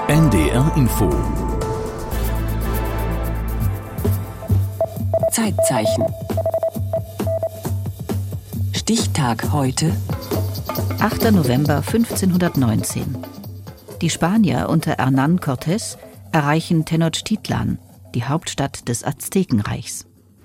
NDR Info. Zeitzeichen. Stichtag heute. 8. November 1519. Die Spanier unter Hernán Cortés erreichen Tenochtitlan, die Hauptstadt des Aztekenreichs.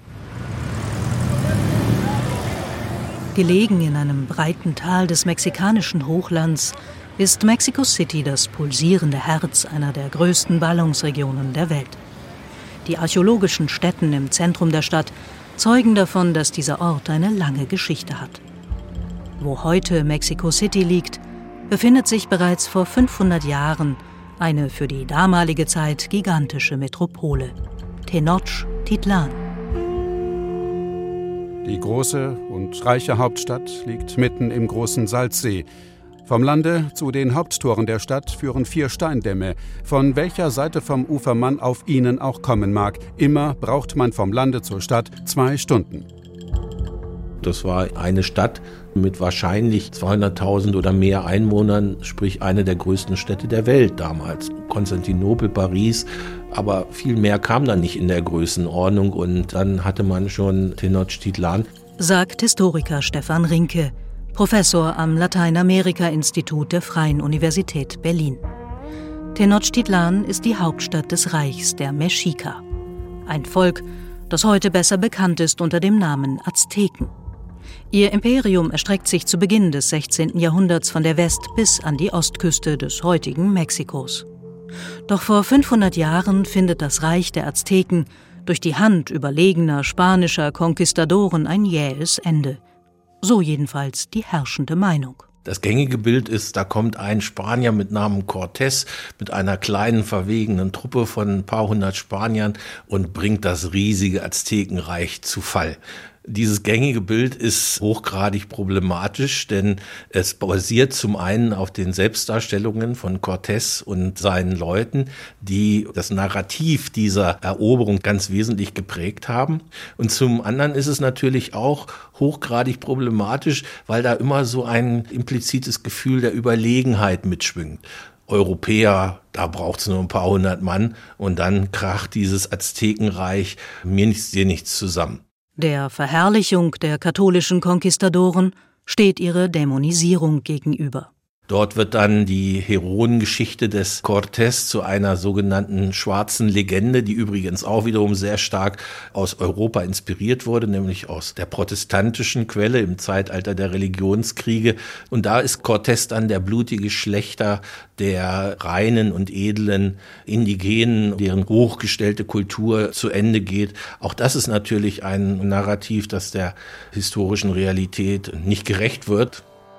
Gelegen in einem breiten Tal des mexikanischen Hochlands ist Mexico City das pulsierende Herz einer der größten Ballungsregionen der Welt. Die archäologischen Stätten im Zentrum der Stadt zeugen davon, dass dieser Ort eine lange Geschichte hat. Wo heute Mexico City liegt, befindet sich bereits vor 500 Jahren eine für die damalige Zeit gigantische Metropole, Tenochtitlan. Die große und reiche Hauptstadt liegt mitten im großen Salzsee. Vom Lande zu den Haupttoren der Stadt führen 4 Steindämme. Von welcher Seite vom Ufer man auf ihnen auch kommen mag, immer braucht man vom Lande zur Stadt 2 Stunden. Das war eine Stadt mit wahrscheinlich 200.000 oder mehr Einwohnern, sprich eine der größten Städte der Welt damals. Konstantinopel, Paris, aber viel mehr kam da nicht in der Größenordnung und dann hatte man schon Tenochtitlan. Sagt Historiker Stefan Rinke, Professor am Lateinamerika-Institut der Freien Universität Berlin. Tenochtitlan ist die Hauptstadt des Reichs der Mexica, ein Volk, das heute besser bekannt ist unter dem Namen Azteken. Ihr Imperium erstreckt sich zu Beginn des 16. Jahrhunderts von der West- bis an die Ostküste des heutigen Mexikos. Doch vor 500 Jahren findet das Reich der Azteken durch die Hand überlegener spanischer Konquistadoren ein jähes Ende. So jedenfalls die herrschende Meinung. Das gängige Bild ist, da kommt ein Spanier mit Namen Cortés mit einer kleinen, verwegenen Truppe von ein paar hundert Spaniern und bringt das riesige Aztekenreich zu Fall. Dieses gängige Bild ist hochgradig problematisch, denn es basiert zum einen auf den Selbstdarstellungen von Cortés und seinen Leuten, die das Narrativ dieser Eroberung ganz wesentlich geprägt haben. Und zum anderen ist es natürlich auch hochgradig problematisch, weil da immer so ein implizites Gefühl der Überlegenheit mitschwingt. Europäer, da braucht's nur ein paar hundert Mann und dann kracht dieses Aztekenreich mir nichts, dir nichts zusammen. Der Verherrlichung der katholischen Konquistadoren steht ihre Dämonisierung gegenüber. Dort wird dann die Heroengeschichte des Cortés zu einer sogenannten schwarzen Legende, die übrigens auch wiederum sehr stark aus Europa inspiriert wurde, nämlich aus der protestantischen Quelle im Zeitalter der Religionskriege. Und da ist Cortés dann der blutige Schlächter der reinen und edlen Indigenen, deren hochgestellte Kultur zu Ende geht. Auch das ist natürlich ein Narrativ, das der historischen Realität nicht gerecht wird.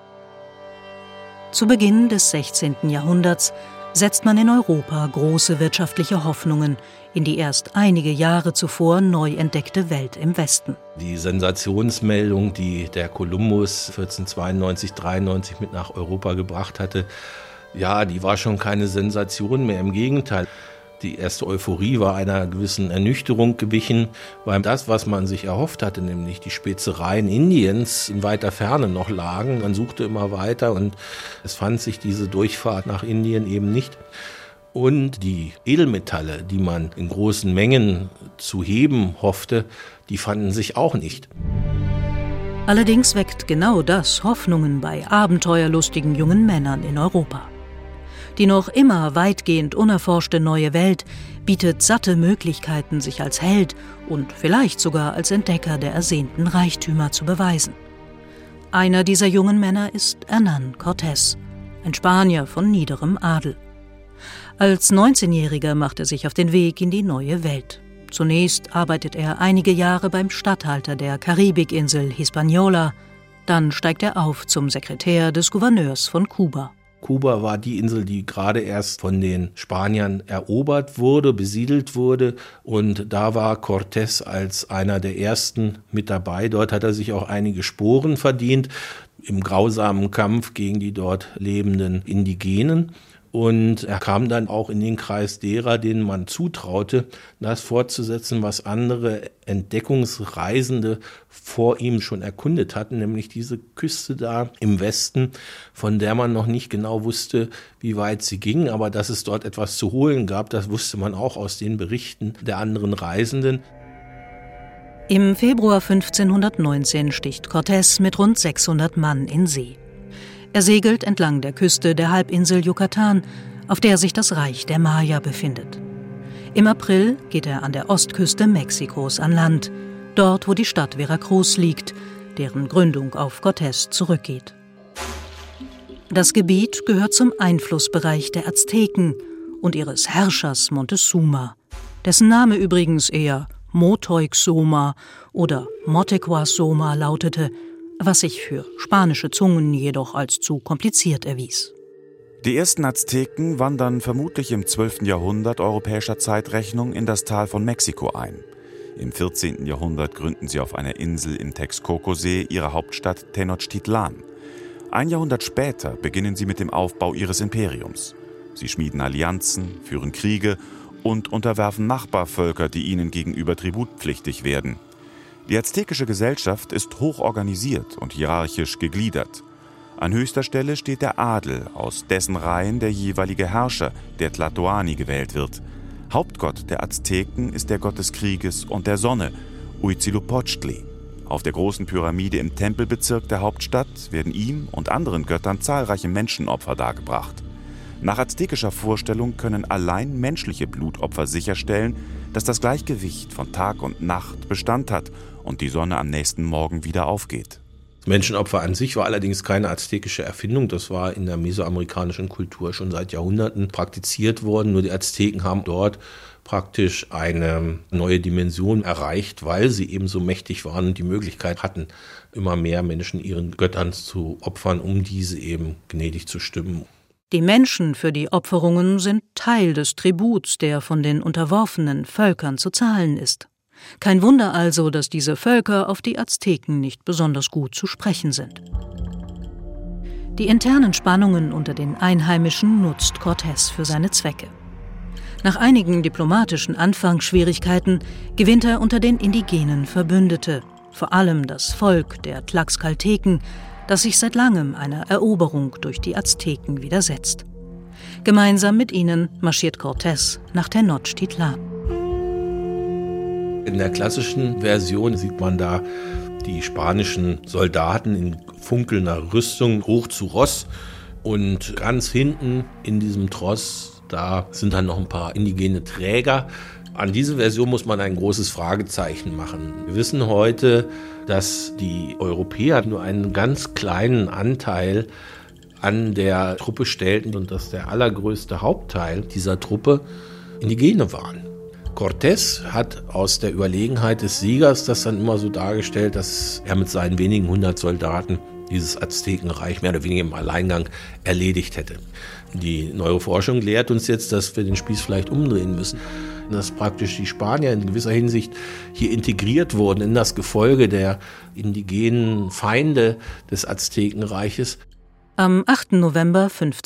Zu Beginn des 16. Jahrhunderts setzt man in Europa große wirtschaftliche Hoffnungen in die erst einige Jahre zuvor neu entdeckte Welt im Westen. Die Sensationsmeldung, die der Kolumbus 1492/93 mit nach Europa gebracht hatte, ja, die war schon keine Sensation mehr, im Gegenteil. Die erste Euphorie war einer gewissen Ernüchterung gewichen, weil das, was man sich erhofft hatte, nämlich die Spezereien Indiens in weiter Ferne noch lagen. Man suchte immer weiter und es fand sich diese Durchfahrt nach Indien eben nicht. Und die Edelmetalle, die man in großen Mengen zu heben hoffte, die fanden sich auch nicht. Allerdings weckt genau das Hoffnungen bei abenteuerlustigen jungen Männern in Europa. Die noch immer weitgehend unerforschte neue Welt bietet satte Möglichkeiten, sich als Held und vielleicht sogar als Entdecker der ersehnten Reichtümer zu beweisen. Einer dieser jungen Männer ist Hernán Cortés, ein Spanier von niederem Adel. Als 19-Jähriger macht er sich auf den Weg in die neue Welt. Zunächst arbeitet er einige Jahre beim Statthalter der Karibikinsel Hispaniola, dann steigt er auf zum Sekretär des Gouverneurs von Kuba. Kuba war die Insel, die gerade erst von den Spaniern erobert wurde, besiedelt wurde. Und da war Cortés als einer der ersten mit dabei. Dort hat er sich auch einige Sporen verdient im grausamen Kampf gegen die dort lebenden Indigenen. Und er kam dann auch in den Kreis derer, denen man zutraute, das fortzusetzen, was andere Entdeckungsreisende vor ihm schon erkundet hatten, nämlich diese Küste da im Westen, von der man noch nicht genau wusste, wie weit sie ging, aber dass es dort etwas zu holen gab, das wusste man auch aus den Berichten der anderen Reisenden. Im Februar 1519 sticht Cortés mit rund 600 Mann in See. Er segelt entlang der Küste der Halbinsel Yucatan, auf der sich das Reich der Maya befindet. Im April geht er an der Ostküste Mexikos an Land, dort wo die Stadt Veracruz liegt, deren Gründung auf Cortés zurückgeht. Das Gebiet gehört zum Einflussbereich der Azteken und ihres Herrschers Montezuma, dessen Name übrigens eher Motoixoma oder Motecuazoma lautete, was sich für spanische Zungen jedoch als zu kompliziert erwies. Die ersten Azteken wandern vermutlich im 12. Jahrhundert europäischer Zeitrechnung in das Tal von Mexiko ein. Im 14. Jahrhundert gründen sie auf einer Insel im Texcoco-See ihre Hauptstadt Tenochtitlan. Ein Jahrhundert später beginnen sie mit dem Aufbau ihres Imperiums. Sie schmieden Allianzen, führen Kriege und unterwerfen Nachbarvölker, die ihnen gegenüber tributpflichtig werden. Die aztekische Gesellschaft ist hoch organisiert und hierarchisch gegliedert. An höchster Stelle steht der Adel, aus dessen Reihen der jeweilige Herrscher, der Tlatoani, gewählt wird. Hauptgott der Azteken ist der Gott des Krieges und der Sonne, Huitzilopochtli. Auf der großen Pyramide im Tempelbezirk der Hauptstadt werden ihm und anderen Göttern zahlreiche Menschenopfer dargebracht. Nach aztekischer Vorstellung können allein menschliche Blutopfer sicherstellen, dass das Gleichgewicht von Tag und Nacht Bestand hat und die Sonne am nächsten Morgen wieder aufgeht. Das Menschenopfer an sich war allerdings keine aztekische Erfindung. Das war in der mesoamerikanischen Kultur schon seit Jahrhunderten praktiziert worden. Nur die Azteken haben dort praktisch eine neue Dimension erreicht, weil sie eben so mächtig waren und die Möglichkeit hatten, immer mehr Menschen ihren Göttern zu opfern, um diese eben gnädig zu stimmen. Die Menschen für die Opferungen sind Teil des Tributs, der von den unterworfenen Völkern zu zahlen ist. Kein Wunder also, dass diese Völker auf die Azteken nicht besonders gut zu sprechen sind. Die internen Spannungen unter den Einheimischen nutzt Cortés für seine Zwecke. Nach einigen diplomatischen Anfangsschwierigkeiten gewinnt er unter den Indigenen Verbündete, vor allem das Volk der Tlaxcalteken, das sich seit langem einer Eroberung durch die Azteken widersetzt. Gemeinsam mit ihnen marschiert Cortés nach Tenochtitlan. In der klassischen Version sieht man da die spanischen Soldaten in funkelnder Rüstung hoch zu Ross und ganz hinten in diesem Tross, da sind dann noch ein paar indigene Träger. An diese Version muss man ein großes Fragezeichen machen. Wir wissen heute, dass die Europäer nur einen ganz kleinen Anteil an der Truppe stellten und dass der allergrößte Hauptteil dieser Truppe Indigene waren. Cortés hat aus der Überlegenheit des Siegers das dann immer so dargestellt, dass er mit seinen wenigen 100 Soldaten dieses Aztekenreich mehr oder weniger im Alleingang erledigt hätte. Die Neuroforschung lehrt uns jetzt, dass wir den Spieß vielleicht umdrehen müssen. Dass praktisch die Spanier in gewisser Hinsicht hier integriert wurden in das Gefolge der indigenen Feinde des Aztekenreiches. Am 8. November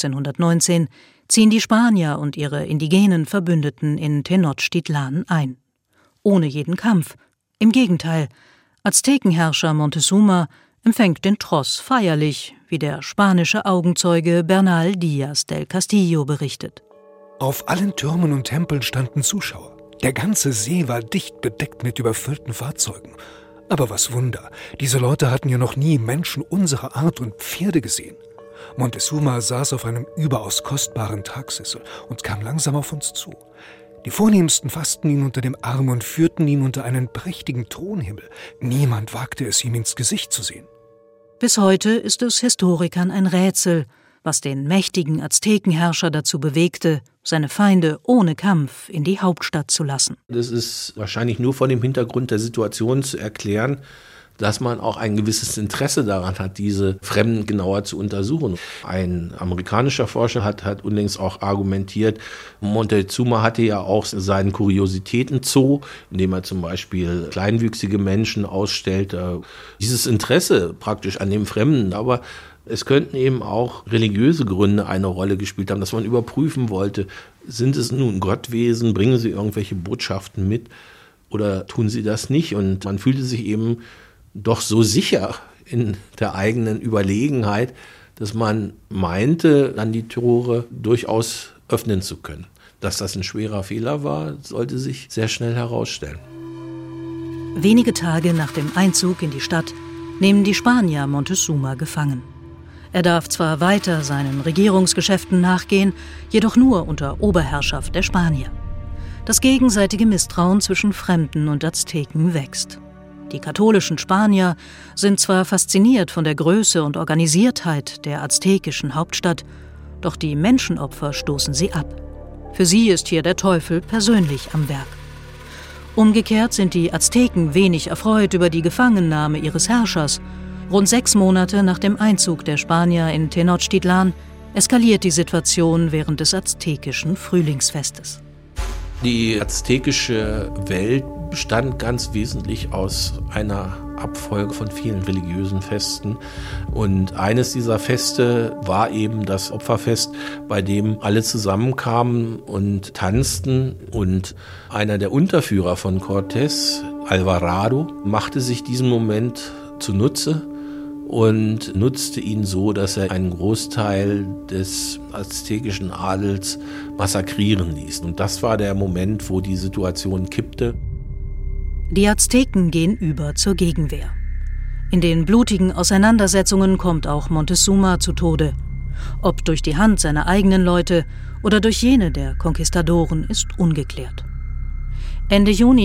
1519 ziehen die Spanier und ihre indigenen Verbündeten in Tenochtitlan ein. Ohne jeden Kampf. Im Gegenteil, Aztekenherrscher Montezuma empfängt den Tross feierlich, wie der spanische Augenzeuge Bernal Díaz del Castillo berichtet. Auf allen Türmen und Tempeln standen Zuschauer. Der ganze See war dicht bedeckt mit überfüllten Fahrzeugen. Aber was Wunder, diese Leute hatten ja noch nie Menschen unserer Art und Pferde gesehen. Montezuma saß auf einem überaus kostbaren Tragsessel und kam langsam auf uns zu. Die Vornehmsten fassten ihn unter dem Arm und führten ihn unter einen prächtigen Thronhimmel. Niemand wagte es, ihm ins Gesicht zu sehen. Bis heute ist es Historikern ein Rätsel, was den mächtigen Aztekenherrscher dazu bewegte, seine Feinde ohne Kampf in die Hauptstadt zu lassen. Das ist wahrscheinlich nur vor dem Hintergrund der Situation zu erklären, dass man auch ein gewisses Interesse daran hat, diese Fremden genauer zu untersuchen. Ein amerikanischer Forscher hat unlängst auch argumentiert, Montezuma hatte ja auch seinen Kuriositäten-Zoo, in dem er zum Beispiel kleinwüchsige Menschen ausstellt. Dieses Interesse praktisch an dem Fremden, aber Es könnten eben auch religiöse Gründe eine Rolle gespielt haben, dass man überprüfen wollte, sind es nun Gottwesen, bringen sie irgendwelche Botschaften mit oder tun sie das nicht? Und man fühlte sich eben doch so sicher in der eigenen Überlegenheit, dass man meinte, dann die Tore durchaus öffnen zu können. Dass das ein schwerer Fehler war, sollte sich sehr schnell herausstellen. Wenige Tage nach dem Einzug in die Stadt nehmen die Spanier Montezuma gefangen. Er darf zwar weiter seinen Regierungsgeschäften nachgehen, jedoch nur unter Oberherrschaft der Spanier. Das gegenseitige Misstrauen zwischen Fremden und Azteken wächst. Die katholischen Spanier sind zwar fasziniert von der Größe und Organisiertheit der aztekischen Hauptstadt, doch die Menschenopfer stoßen sie ab. Für sie ist hier der Teufel persönlich am Werk. Umgekehrt sind die Azteken wenig erfreut über die Gefangennahme ihres Herrschers. Rund 6 Monate nach dem Einzug der Spanier in Tenochtitlan eskaliert die Situation während des aztekischen Frühlingsfestes. Die aztekische Welt bestand ganz wesentlich aus einer Abfolge von vielen religiösen Festen. Und eines dieser Feste war eben das Opferfest, bei dem alle zusammenkamen und tanzten. Und einer der Unterführer von Cortés, Alvarado, machte sich diesen Moment zunutze und nutzte ihn so, dass er einen Großteil des aztekischen Adels massakrieren ließ. Und das war der Moment, wo die Situation kippte. Die Azteken gehen über zur Gegenwehr. In den blutigen Auseinandersetzungen kommt auch Montezuma zu Tode. Ob durch die Hand seiner eigenen Leute oder durch jene der Konquistadoren ist ungeklärt. Ende Juni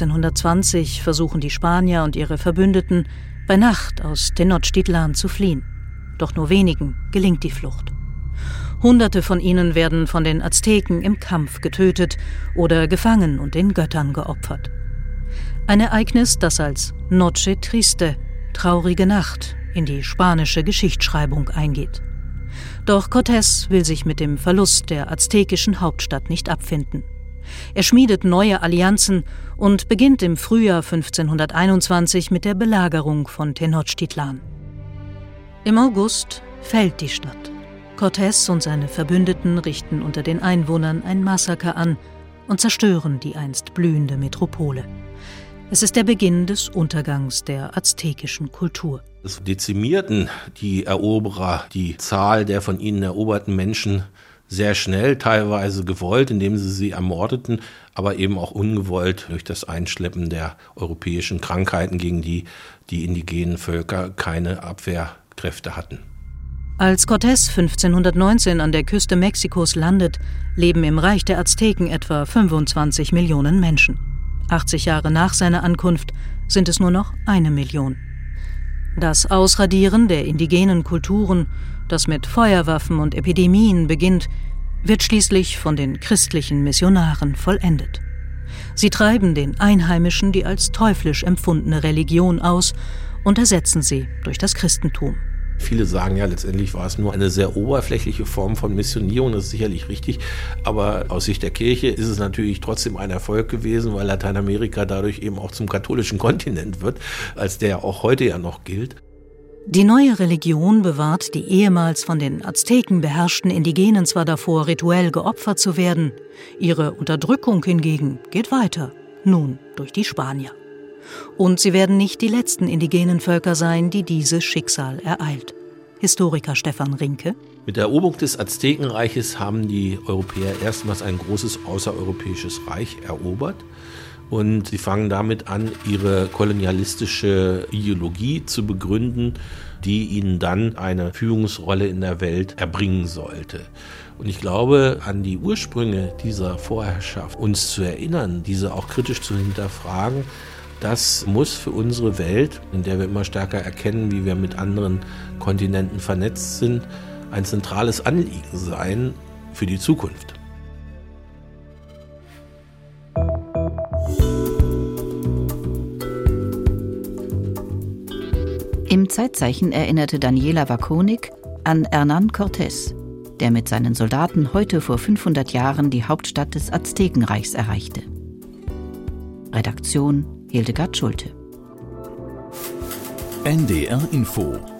1520 versuchen die Spanier und ihre Verbündeten, bei Nacht aus Tenochtitlan zu fliehen. Doch nur wenigen gelingt die Flucht. Hunderte von ihnen werden von den Azteken im Kampf getötet oder gefangen und den Göttern geopfert. Ein Ereignis, das als Noche Triste, traurige Nacht, in die spanische Geschichtsschreibung eingeht. Doch Cortés will sich mit dem Verlust der aztekischen Hauptstadt nicht abfinden. Er schmiedet neue Allianzen und beginnt im Frühjahr 1521 mit der Belagerung von Tenochtitlan. Im August fällt die Stadt. Cortés und seine Verbündeten richten unter den Einwohnern ein Massaker an und zerstören die einst blühende Metropole. Es ist der Beginn des Untergangs der aztekischen Kultur. Es dezimierten die Eroberer die Zahl der von ihnen eroberten Menschen sehr schnell, teilweise gewollt, indem sie ermordeten, aber eben auch ungewollt durch das Einschleppen der europäischen Krankheiten, gegen die die indigenen Völker keine Abwehrkräfte hatten. Als Cortés 1519 an der Küste Mexikos landet, leben im Reich der Azteken etwa 25 Millionen Menschen. 80 Jahre nach seiner Ankunft sind es nur noch 1 Million. Das Ausradieren der indigenen Kulturen, das mit Feuerwaffen und Epidemien beginnt, wird schließlich von den christlichen Missionaren vollendet. Sie treiben den Einheimischen die als teuflisch empfundene Religion aus und ersetzen sie durch das Christentum. Viele sagen ja, letztendlich war es nur eine sehr oberflächliche Form von Missionierung, das ist sicherlich richtig, aber aus Sicht der Kirche ist es natürlich trotzdem ein Erfolg gewesen, weil Lateinamerika dadurch eben auch zum katholischen Kontinent wird, als der auch heute ja noch gilt. Die neue Religion bewahrt die ehemals von den Azteken beherrschten Indigenen zwar davor, rituell geopfert zu werden, ihre Unterdrückung hingegen geht weiter, nun durch die Spanier. Und sie werden nicht die letzten indigenen Völker sein, die dieses Schicksal ereilt. Historiker Stefan Rinke: Mit der Eroberung des Aztekenreiches haben die Europäer erstmals ein großes außereuropäisches Reich erobert. Und sie fangen damit an, ihre kolonialistische Ideologie zu begründen, die ihnen dann eine Führungsrolle in der Welt erbringen sollte. Und ich glaube, an die Ursprünge dieser Vorherrschaft uns zu erinnern, diese auch kritisch zu hinterfragen, das muss für unsere Welt, in der wir immer stärker erkennen, wie wir mit anderen Kontinenten vernetzt sind, ein zentrales Anliegen sein für die Zukunft. Im Zeitzeichen erinnerte Daniela Wakonik an Hernán Cortés, der mit seinen Soldaten heute vor 500 Jahren die Hauptstadt des Aztekenreichs erreichte. Redaktion Hildegard Schulte. NDR Info